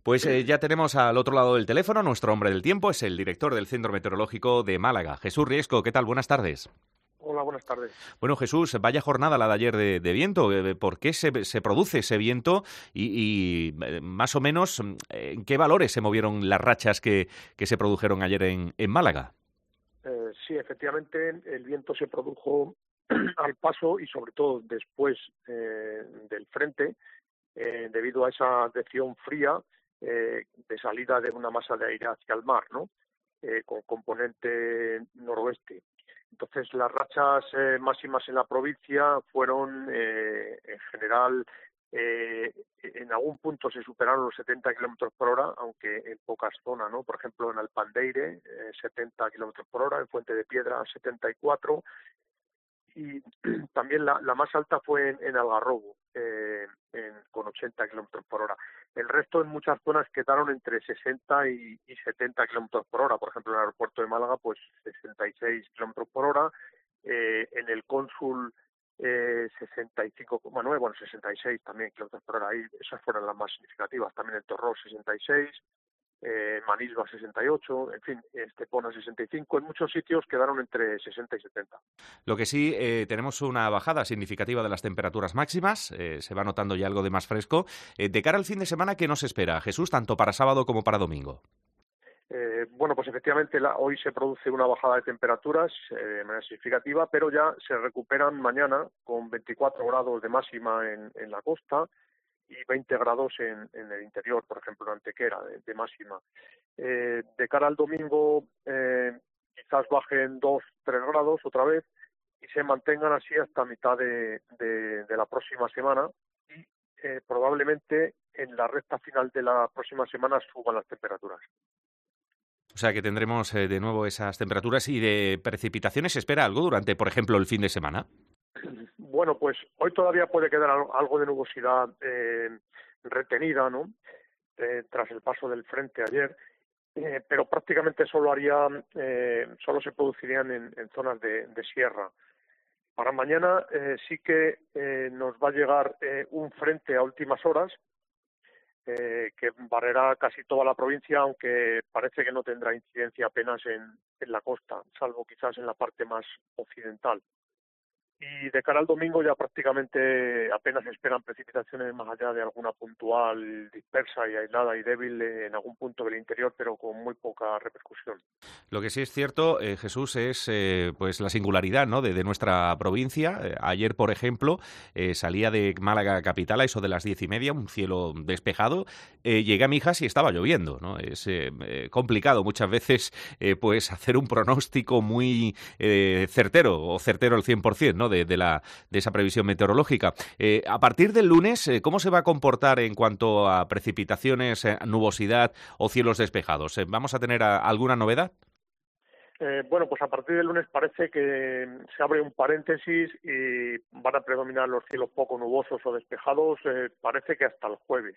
Pues ya tenemos al otro lado del teléfono nuestro hombre del tiempo, es el director del Centro Meteorológico de Málaga, Jesús Riesco. ¿Qué tal? Buenas tardes. Hola, buenas tardes. Bueno, Jesús, vaya jornada la de ayer de viento. ¿Por qué se produce ese viento? Más o menos, ¿en qué valores se movieron las rachas que se produjeron ayer en Málaga? Sí, efectivamente, el viento se produjo al paso y sobre todo después del frente, debido a esa advección fría de salida de una masa de aire hacia el mar, ¿no? Con componente noroeste. Entonces, las rachas máximas en la provincia fueron, en general, en algún punto se superaron los 70 kilómetros por hora, aunque en pocas zonas, ¿no? Por ejemplo, en Alpandeire, 70 kilómetros por hora, en Fuente de Piedra, 74, y también la más alta fue en Algarrobo, con 80 kilómetros por hora. El resto en muchas zonas quedaron entre 60 y 70 kilómetros por hora. Por ejemplo, en el aeropuerto de Málaga, pues 66 kilómetros por hora. En el Cónsul, 65,9, bueno, 66 también kilómetros por hora. Ahí, esas fueron las más significativas. También en Torró, 66. Manilva 68, en fin, Estepona 65, en muchos sitios quedaron entre 60 y 70. Lo que sí, tenemos una bajada significativa de las temperaturas máximas, se va notando ya algo de más fresco. De cara al fin de semana, ¿qué nos espera, Jesús, tanto para sábado como para domingo? Bueno, pues efectivamente hoy se produce una bajada de temperaturas de manera significativa, pero ya se recuperan mañana con 24 grados de máxima en la costa y 20 grados en el interior, por ejemplo, en Antequera, de máxima. De cara al domingo, quizás bajen 2-3 grados otra vez y se mantengan así hasta mitad de la próxima semana y probablemente en la recta final de la próxima semana suban las temperaturas. O sea que tendremos de nuevo esas temperaturas. ¿Y de precipitaciones se espera algo durante, por ejemplo, el fin de semana? Bueno, pues hoy todavía puede quedar algo de nubosidad retenida, ¿no? Tras el paso del frente ayer, pero prácticamente solo se producirían en zonas de sierra. Para mañana sí que nos va a llegar un frente a últimas horas que barrerá casi toda la provincia, aunque parece que no tendrá incidencia apenas en la costa, salvo quizás en la parte más occidental. Y de cara al domingo ya prácticamente apenas esperan precipitaciones más allá de alguna puntual dispersa y aislada y débil en algún punto del interior, pero con muy poca repercusión. Lo que sí es cierto, Jesús, es pues la singularidad, ¿no?, de nuestra provincia. Ayer, por ejemplo, salía de Málaga capital a eso de las 10:30, un cielo despejado. Llegué a Mijas y estaba lloviendo, ¿no? Es complicado muchas veces pues hacer un pronóstico muy certero, o certero al 100%, ¿no?, de esa previsión meteorológica. A partir del lunes, ¿cómo se va a comportar en cuanto a precipitaciones, nubosidad o cielos despejados? ¿Vamos a tener alguna novedad? Bueno, pues a partir del lunes parece que se abre un paréntesis y van a predominar los cielos poco nubosos o despejados, parece que hasta el jueves.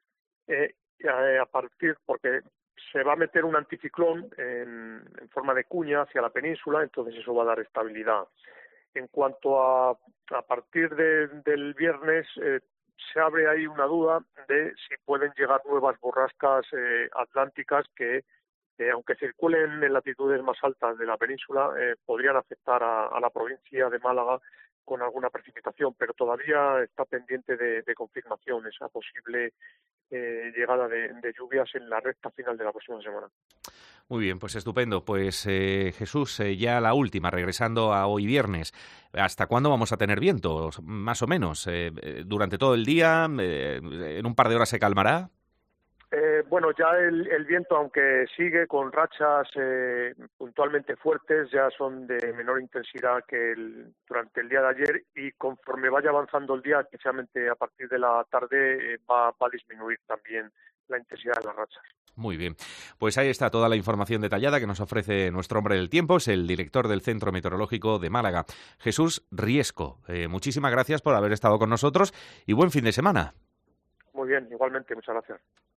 Porque se va a meter un anticiclón en forma de cuña hacia la península, entonces eso va a dar estabilidad. En cuanto a partir del viernes, se abre ahí una duda de si pueden llegar nuevas borrascas atlánticas que, aunque circulen en latitudes más altas de la península, podrían afectar a la provincia de Málaga con alguna precipitación, pero todavía está pendiente de confirmación esa posible llegada de lluvias en la recta final de la próxima semana. Muy bien, pues estupendo. Pues Jesús, ya la última, regresando a hoy viernes. ¿Hasta cuándo vamos a tener viento? Más o menos. ¿Durante todo el día? ¿En un par de horas se calmará? Bueno, ya el viento, aunque sigue con rachas puntualmente fuertes, ya son de menor intensidad que durante el día de ayer, y conforme vaya avanzando el día, especialmente a partir de la tarde, va a disminuir también la intensidad de las rachas. Muy bien, pues ahí está toda la información detallada que nos ofrece nuestro hombre del tiempo, es el director del Centro Meteorológico de Málaga, Jesús Riesco. Muchísimas gracias por haber estado con nosotros y buen fin de semana. Muy bien, igualmente, muchas gracias.